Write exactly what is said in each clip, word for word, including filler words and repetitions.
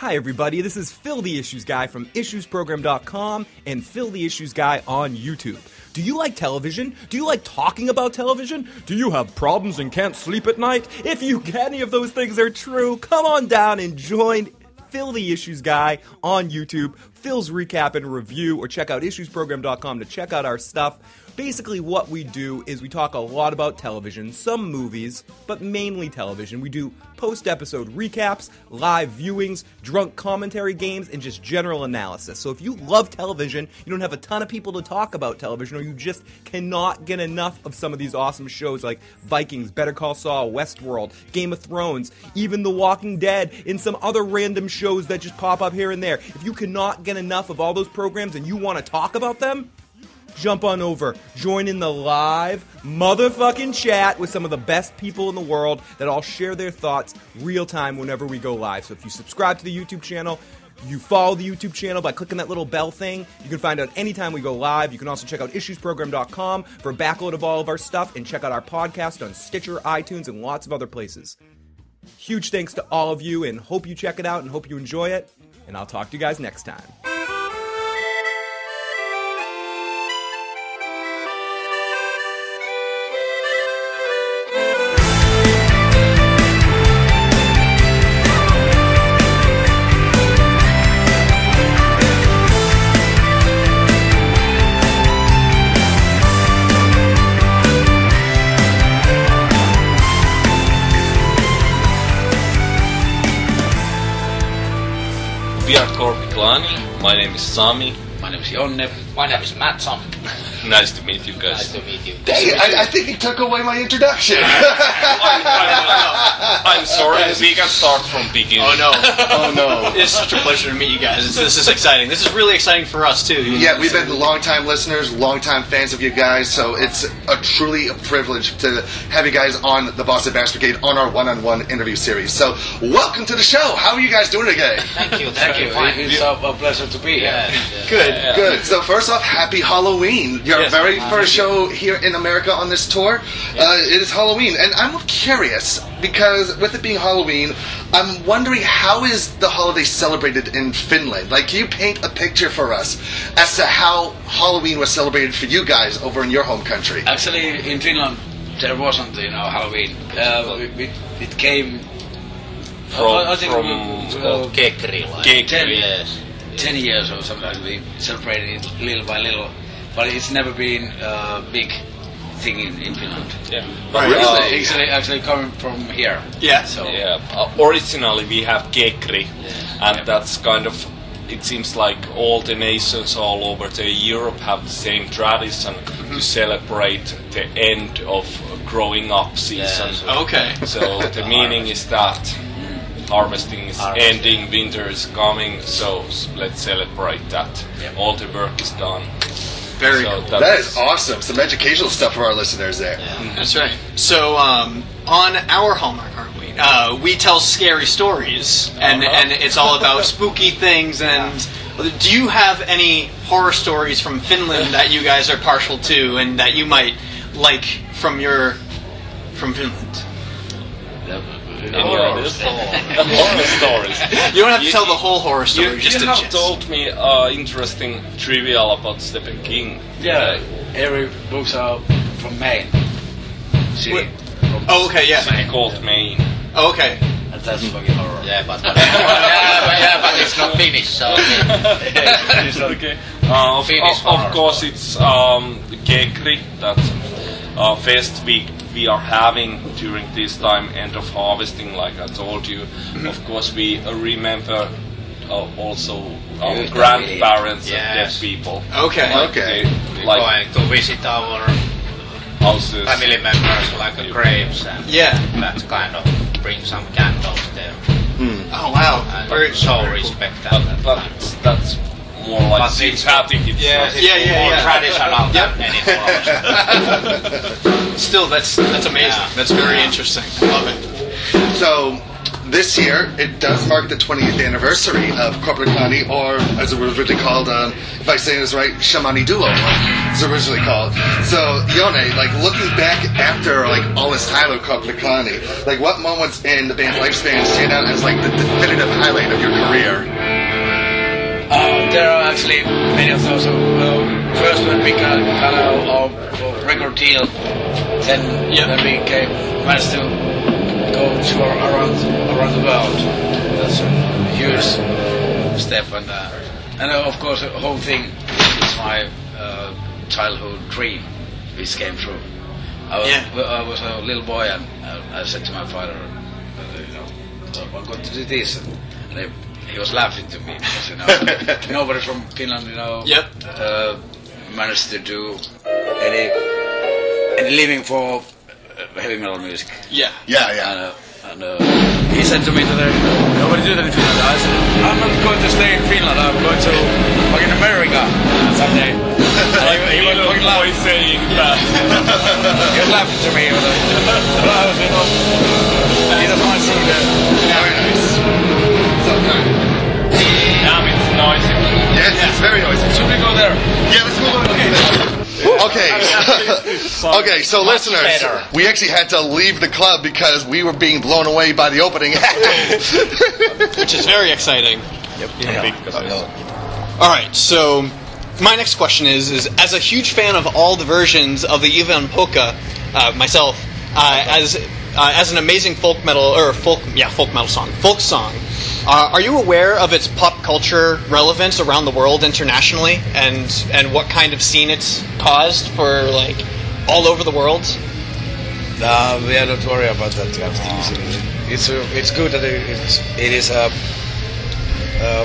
Hi everybody, this is Phil the Issues Guy from issues program dot com and Phil the Issues Guy on YouTube. Do you like television? Do you like talking about television? Do you have problems and can't sleep at night? If you any of those things are true, come on down and join Phil the Issues Guy on YouTube, Phil's Recap and Review, or check out issues program dot com to check out our stuff. Basically what we do is we talk a lot about television, some movies, but mainly television. We do post-episode recaps, live viewings, drunk commentary games, and just general analysis. So if you love television, you don't have a ton of people to talk about television, or you just cannot get enough of some of these awesome shows like Vikings, Better Call Saul, Westworld, Game of Thrones, even The Walking Dead, and some other random shows that just pop up here and there. If you cannot get enough of all those programs and you want to talk about them, jump on over, join in the live motherfucking chat with some of the best people in the world that all share their thoughts real time whenever we go live. So if you subscribe to the YouTube channel, you follow the YouTube channel by clicking that little bell thing, you can find out anytime we go live. You can also check out issues program dot com for a backload of all of our stuff, and check out our podcast on Stitcher, iTunes, and lots of other places. Huge thanks to all of you, and hope you check it out and hope you enjoy it, and I'll talk to you guys next time. We are Korpiklani. My name is Sami. My name is Jonne. My name is Matson. Nice to meet you guys. Nice to meet you. Dang, I, I think he took away my introduction. I'm sorry, we can start from beginning. Oh no. Oh no. It's such a pleasure to meet you guys. This, this is exciting. This is really exciting for us too. You know? Yeah, we've been long-time listeners, long-time fans of you guys, so it's a truly a privilege to have you guys on the Boston Bash Brigade on our one-on-one interview series. So, welcome to the show. How are you guys doing today? Thank you. Thank you. Fine. It's a, a pleasure to be here. Good. Yeah. Good. So first off, happy Halloween. Your Yes. very first show here in America on this tour. Uh, it is Halloween. And I'm curious, because with it being Halloween, I'm wondering how is the holiday celebrated in Finland? Like, can you paint a picture for us as to how Halloween was celebrated for you guys over in your home country? Actually, in Finland, there wasn't, you know, Halloween. Uh, it, it, it came From, I, I think from uh, Kekri. ten, Yes. ten years or something. We celebrated it little by little, but it's never been a big thing in, in Finland. Yeah. Right. But, uh, Actually, actually, actually coming from here. Yeah. So yeah. Uh, originally we have Kekri, and Yeah. that's kind of. It seems like all the nations all over the Europe have the same tradition to celebrate the end of growing up season. Yeah, so- Okay. So the meaning is that harvesting is Harvesting. ending, winter is coming, so s- let's celebrate that. Yep. All the work is done. Very So cool. That is awesome. Some educational stuff for our listeners there. That's right. So um, on our Hallmark Halloween, uh, we tell scary stories, and Uh-huh. and it's all about spooky things. And do you have any horror stories from Finland that you guys are partial to, and that you might like from your from Finland? Any others? Horror stories. You don't have to You- tell the whole horror story. You, just you a have gist. told me uh, interesting trivial about Stephen King. yeah, every books are from Maine. City. Wait. Oh, okay, yeah. City called Maine. Oh, okay. And that's fucking horror. Yeah, but, but yeah, but, yeah, but it's not Finnish, so okay. Is that okay? Uh, of, Finnish of, of horror. course, it's um, Kekri, that uh, fest week we are having during this time, end of harvesting, like I told you. Of course, we uh, remember uh, also our Yes, grandparents and dead yes. people. Okay. Like Okay. they- like Going to visit our houses. family members like a graves and Yeah. that kind of bring some candles there Oh, wow. and Very show very respect But, and that but kind of- that's more like But it's- sympathetic. It's Yeah, not- it's Yeah, yeah, more yeah. traditional Yep. than any forms. Still, that's that's amazing. Yeah. That's very interesting. I love it. So, this year, it does mark the twentieth anniversary of Korpiklani, or as it was originally called, um, if I say this right, Shamani Duo, it's originally called. So, Yone, like, looking back after, like, all this time of Korpiklani, like, what moments in the band's lifespan stand out as, like, the definitive highlight of your career? career? Uh, there are actually many of those. Uh, first, when we got, got our, our record deal, then Yep. then we came, managed to go tour around around the world. That's a huge step, and uh, and uh, of course the whole thing is my uh, childhood dream, which came true. I was, Yeah. I was a little boy, and uh, I said to my father, uh, you know, I'm going to do this, and he, he was laughing to me because you know nobody from Finland, you know, Yep. uh, managed to do any any living for uh, heavy metal music. Yeah. Yeah, yeah. And, uh, and uh, he said to me today, nobody do that in Finland. I said, I'm not going to stay in Finland. I'm going to fucking America someday. And he, he was fucking laughing. saying that. He was laughing to me. But I was, you know, he doesn't want to see the. Very nice. So good. Damn, it's noisy. Yes, it's very noisy. Should we go there? Yeah, let's move on. Okay. Okay, so listeners, better. we actually had to leave the club because we were being blown away by the opening act. Which is very exciting. Uh, All right, so my next question is: is as a huge fan of all the versions of the Ivan Polka, uh, myself, uh, as uh, as an amazing folk metal or folk yeah folk metal song, folk song, uh, are you aware of its pop culture relevance around the world internationally, and and what kind of scene it's caused for like all over the world? No, we are not worried about that kind of things. It's uh, it's good that it is, it is a uh,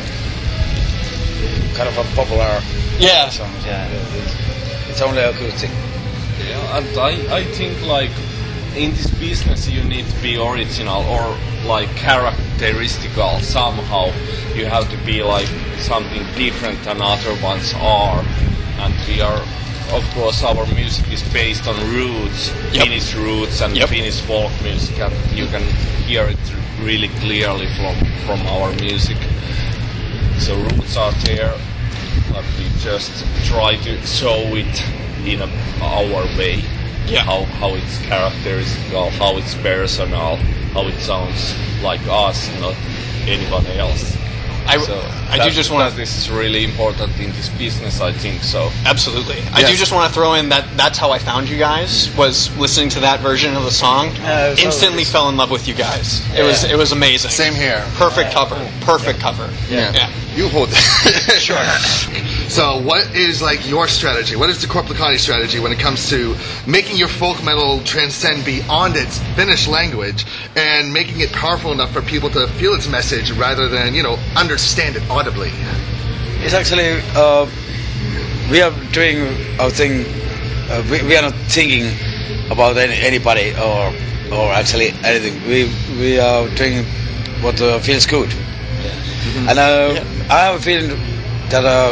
kind of a popular Yeah. song. Yeah, it, it's only a good thing. Yeah, and I, I think like in this business you need to be original or like characteristical somehow. You have to be like something different than other ones are. And we are, of course, our music is based on roots, Yep. Finnish roots and Yep. Finnish folk music, and you can hear it really clearly from from our music. So roots are there, but we just try to show it in a, our way. Yeah. How how it's characteristical, how it's personal, how it sounds like us, not anyone else. I, So I do that- just want that this is really important in this business, I think so. Absolutely. I do Yes. just want to throw in that that's how I found you guys, was listening to that version of the song. Uh, so Instantly it's- fell in love with you guys. It was it was amazing. Same here. Perfect cover. Perfect cover. Yeah. Yeah. You hold that. Sure. So, what is like your strategy? What is the Korpikani strategy when it comes to making your folk metal transcend beyond its Finnish language and making it powerful enough for people to feel its message rather than, you know, understand it audibly? It's actually uh, we are doing our thing. Uh, we, we are not thinking about any, anybody or or actually anything. We we are doing what uh, feels good. And uh, I have a feeling that uh,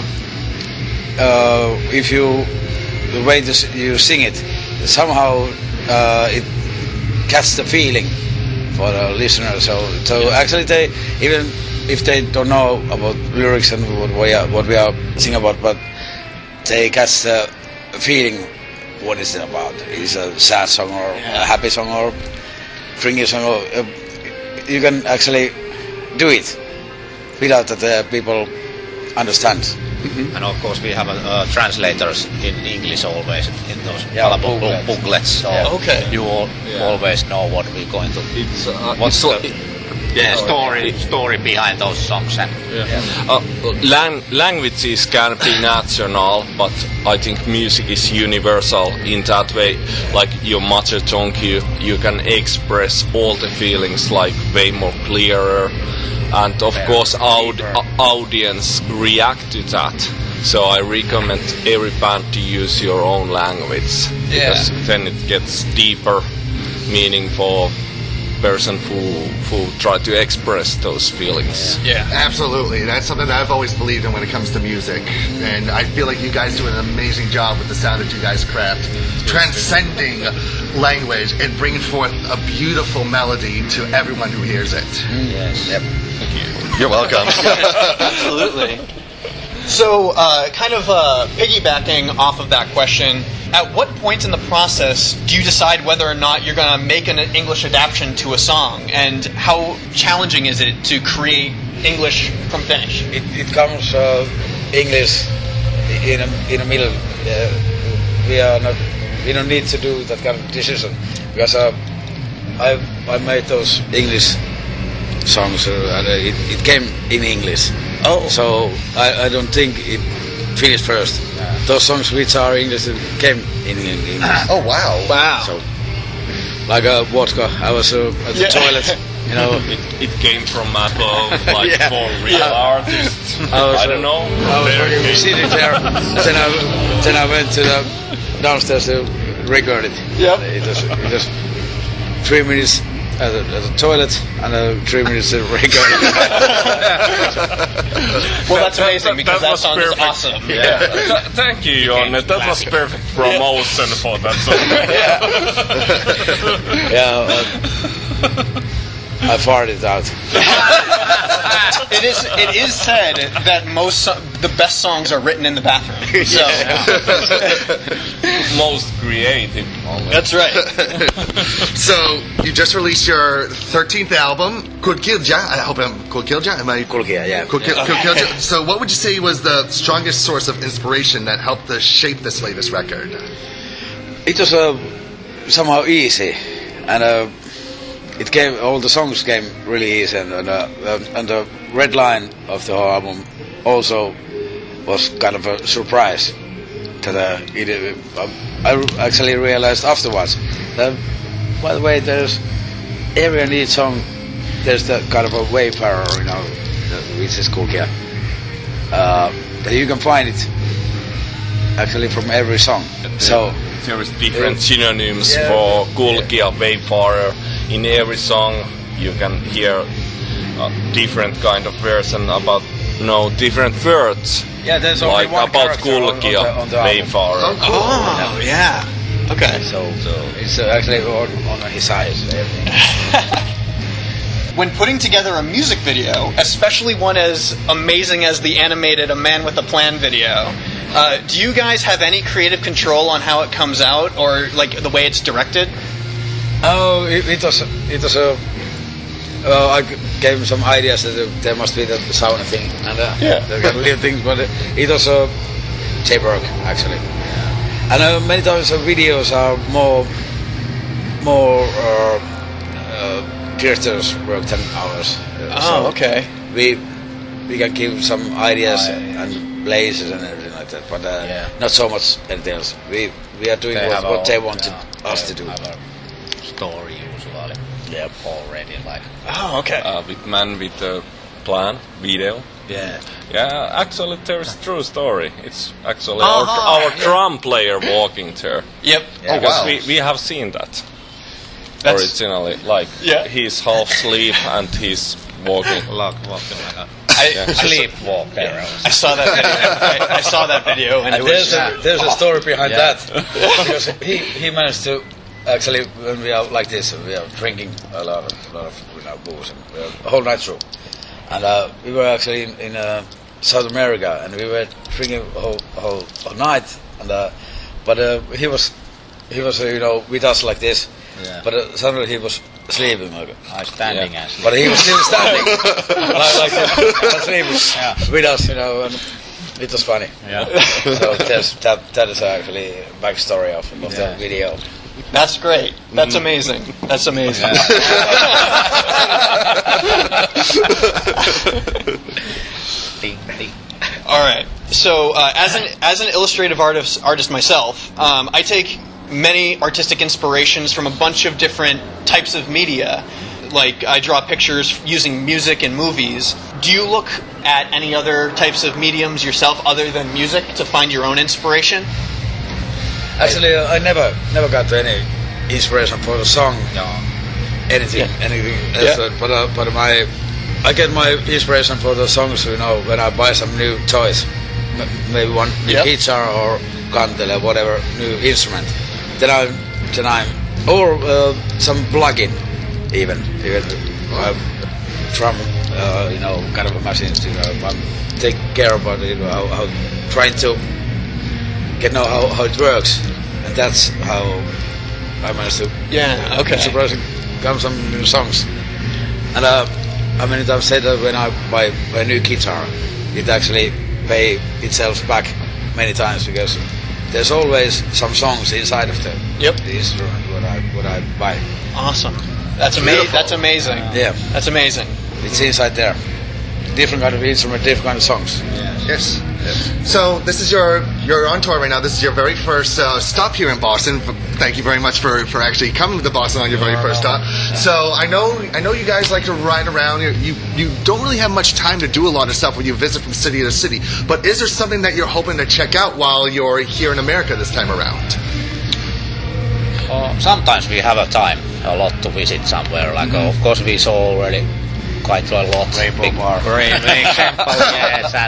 uh, if you the way this, you sing it, somehow uh, it catches the feeling for the listener. So so actually they even if they don't know about lyrics and what we are what we are singing about, but they catch the feeling. What is it about? Is it a sad song or a happy song or drinking song? Or, uh, you can actually do it without that uh, people understand. And of course we have uh, translators in English always in those Yeah, book- booklets. booklets. So Okay. you all Yeah. always know what we're going to. It's uh, What's it's the li- yeah, story story behind those songs? And Uh, lang- languages can be national, but I think music is universal in that way. Like your mother tongue, you, you can express all the feelings like way more clearer, and of Very course, aud- deeper. a- audience react to that. So I recommend every band to use your own language because then it gets deeper meaning for person who who try to express those feelings. Yeah. Absolutely. That's something that I've always believed in when it comes to music. And I feel like you guys do an amazing job with the sound that you guys craft, transcending language and bringing forth a beautiful melody to everyone who hears it. Yes. Yep. You're welcome. Absolutely. So, uh, kind of uh, piggybacking off of that question, at what point in the process do you decide whether or not you're going to make an English adaptation to a song, and how challenging is it to create English from Finnish? It, it comes uh, English in a, in the middle. Uh, we are not. We don't need to do that kind of decision because uh, I I made those English songs uh, and uh, it, it came in English. Oh, so I, I don't think it finished first. Yeah. Those songs which are English came in, in English. Oh wow! Wow! So like a uh, vodka, I was uh, at the yeah. toilet. You know, it, it came from above, like yeah. for real yeah. artists. I, was, I don't know. I was sitting there. then I then I went to the downstairs to record it. Yep. It was it was three minutes at the, at the toilet and uh, three minutes to record it. Well, that's amazing because that, that, that song perfect. is awesome. Yeah. yeah. Th- thank you, Jon. That was perfect promotion yeah. for that song. yeah. yeah uh, I farted out. it is. It is said that most so- the best songs are written in the bathroom. So. Most creative. That's right. So you just released your thirteenth album, Kulkilja. I hope I'm Kulkilja. Am I Kulkilja? Yeah. Kulkilja. So what would you say was the strongest source of inspiration that helped to shape this latest record? It was uh, somehow easy, and. Uh, It came. All the songs came really easy, and and, uh, and the red line of the whole album also was kind of a surprise. That uh, it, uh, I actually realized afterwards that, by the way, there's every and each song there's that kind of a wayfarer, you know, which is Kulkilja. Uh, that you can find it actually from every song. So there is different uh, synonyms yeah, for Kulkilja, yeah. wayfarer. In every song you can hear a different kind of version about no different words. Yeah, there's only like one about Kulkilja on, on the, the wayfarer. Oh, cool. Oh yeah. Okay. So, so it's uh, actually on, on his eyes. When putting together a music video, especially one as amazing as the animated A Man with a Plan video, uh, do you guys have any creative control on how it comes out, or like the way it's directed? Oh, it, it was it was a. Uh, I gave him some ideas that there must be the sound thing and uh, yeah. the little things, but it was a tapework actually. And uh, many times the videos are more more uh, uh, creators' work than ours. Uh, oh, so okay. We we can give some ideas oh, yeah, yeah. and places and everything like that, but uh, yeah. not so much anything else. We we are doing what, what they wanted yeah, us to do. Story usually. Yeah. Already like. Oh, okay. Uh, with Man with a Plan video. Yeah. Yeah, actually there's a true story. It's actually uh-huh. our, our yeah. drum player walking there. Yep. Oh, because wow. we, we have seen that. That's originally. Like yeah. he's half asleep and he's walking. Like walking like a I, yeah. sleepwalker. Yeah. I saw that video. I, I saw that video, and, And it there's was. a, there's oh. a story behind Yeah. that because he, he managed to actually when we are like this we are drinking a lot of a lot of you know, booze and we are a whole night through, and uh, we were actually in, in uh, South America and we were drinking a whole whole, whole night and uh, but uh, he was he was uh, you know with us like this, yeah. but uh, suddenly he was sleeping like I standing yeah. and sleeping. but he was still standing like, like uh, sleeping yeah. with us, you know, and it was funny. Yeah. So that's, that that is actually backstory of, of Yeah. the video. That's great. That's amazing. That's amazing. Ding, ding. All right. So, uh, as an as an illustrative artist artist myself, um, I take many artistic inspirations from a bunch of different types of media. Like I draw pictures using music and movies. Do you look at any other types of mediums yourself other than music to find your own inspiration? Actually, uh, I never never got any inspiration for the song. No. Anything, Yeah. anything. Else, Yeah. uh, But uh, but my I get my inspiration for the songs. You know, when I buy some new toys, M- maybe one new Yep. guitar or kantele, whatever new instrument. Then I then I or uh, some plugin, even even uh, from uh, you know kind of a machines. You know, I'm taking care about it, you know, how, how trying to get know how, how it works, and that's how I managed to. Yeah. Okay. Surprising, come some new songs. And uh, I mean, I've said that when I buy a new guitar, it actually pay itself back many times because there's always some songs inside of the, Yep. the instrument what I what I buy. Awesome. That's amazing. That's amazing. Yeah, That's amazing. it's inside there. Different kind of instrument, different kind of songs. Yes. So this is your you're on tour right now. This is your very first uh, stop here in Boston. Thank you very much for, for actually coming to Boston on your very first stop. So I know I know you guys like to ride around. You, you you don't really have much time to do a lot of stuff when you visit from city to city. But is there something that you're hoping to check out while you're here in America this time around? Uh, sometimes we have a time, a lot to visit somewhere. Like, uh, of course, we saw already quite a lot. Rainbow Bar. Rainbow, example, yes, and,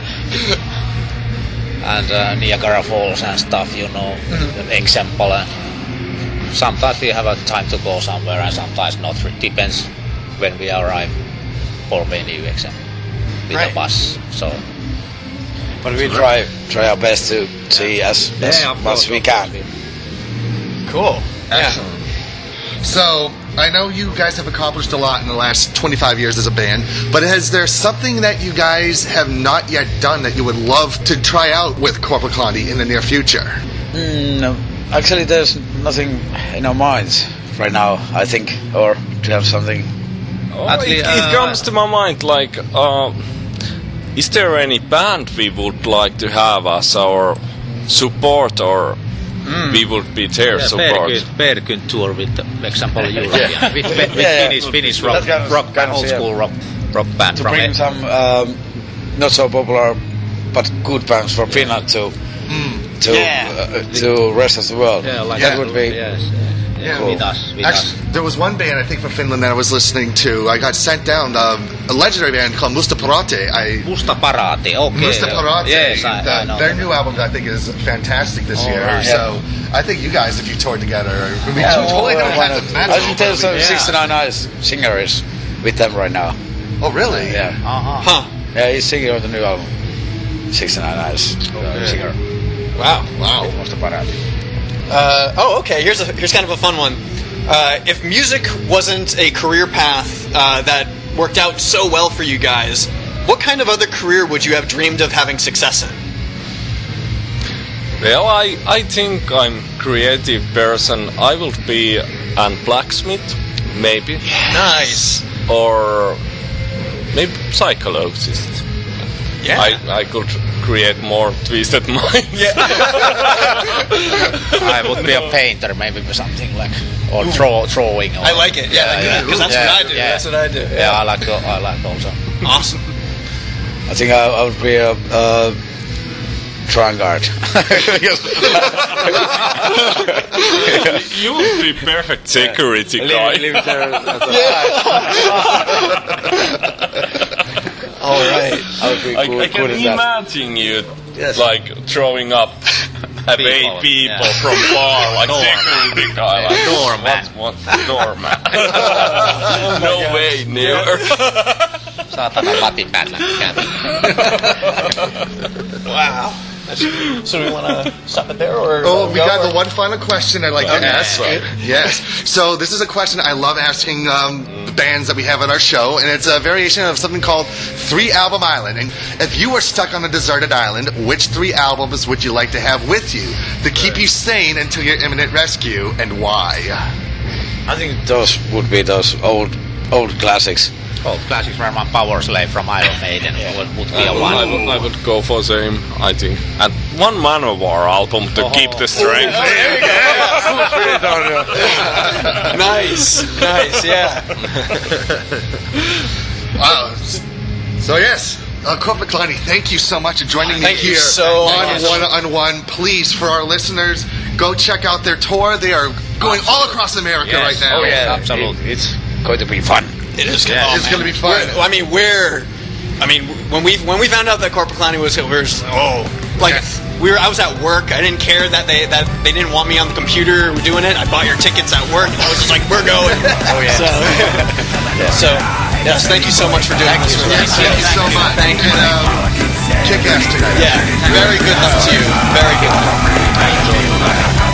and uh, Niagara Falls and stuff, you know, mm-hmm. example. And sometimes we have a time to go somewhere, and sometimes not. It depends when we arrive for venue, example, with Right. the bus. So, But we try try our best to see as, as Yeah, of much course, as we of can. Cool. Excellent. So I know you guys have accomplished a lot in the last twenty-five years as a band, but is there something that you guys have not yet done that you would love to try out with Corporal Klandi in the near future? Mm, no, actually, there's nothing in our minds right now, I think, or to have something. Oh, Actually, it, uh, it comes to my mind like, uh, is there any band we would like to have as our support, or we would be their support? Berkyn tour with, for example, European, Yeah. with, with, with Yeah, yeah. Finnish, Finnish rock, That kind of- rock kind band, of, old yeah. school rock, rock band To from bring it. some um, not so popular but good bands from Finland to to Yeah. uh, to rest of the world. Yeah, like that Yeah. would be Yes, yeah, cool. with us, with Actually, us. there was one band I think from Finland that I was listening to. I got sent down um, a legendary band called Musta Parate. I Musta Parati, okay. Musta Parate. Yes, I, the- I know. Their new album I think is fantastic this Oh, year. right. So I think you guys, if you toured together, I mean, Yeah, totally well, don't why have not? to match. I think there's a Yeah. sixty-nine Eyes singer is with them right now. Oh, really? Yeah, Uh-huh. Huh. yeah, he's singing on the new album. sixty-nine Eyes uh, singer. Wow. Wow. Musta Parate. Uh, oh, okay. Here's a here's kind of a fun one. Uh, if music wasn't a career path uh, that worked out so well for you guys, what kind of other career would you have dreamed of having success in? Well, I, I think I'm creative person. I would be a blacksmith, maybe, Nice. or maybe psychologist. Yeah. I, I could create more twisted mind. I would be a painter, maybe something like, or draw, drawing. Or, I like it. Yeah, yeah, because that's yeah, what I do. yeah. That's what I do. Yeah, I like. I like also. Awesome. I think I, I would be a uh, trunk guard. You would be perfect security guy. Live there as a All right. I would be I, good, I can good at that. imagine you Yes. like throwing up away People, people yeah. from bar, like Doorman. security guy, like Doorman. What? what doorman? No way, never. Saatana latipällä. Wow. So we want to stop it there, or Oh, we go, got or- the one final question I'd like to Okay. ask. Yes. So this is a question I love asking um, the bands that we have on our show, and it's a variation of something called Three Album Island. And if you were stuck on a deserted island, which three albums would you like to have with you to keep you sane until your imminent rescue, and why? I think those would be those old old classics. Oh, classics were my Power Slave from Iron Maiden. Would, would be I a would, one. I, would, I would go for same, I think. And one Manowar album to Oh. keep the strength. Nice. Nice. Yeah. Wow. So yes, uh, Corporal Klandi, thank you so much for joining me Thank you here so on much. One on One. Please, for our listeners, go check out their tour. They are going all across America Yes. right now. Oh, yeah. Absolutely. It's going to be fun. It is. Yeah. oh, It's man. gonna be fun. We're- I mean, we're. I mean, when we when we found out that Corporal Klandi was, we were just, oh, like Yes. we were. I was at work. I didn't care that they that they didn't want me on the computer doing it. I bought your tickets at work. And I was just like, we're going. Oh yeah. So, so yes, thank you so much for doing this. with Yes, us. thank you so much. Thank you. And, um, kick ass tonight. Yeah, very good luck to you. Very good luck.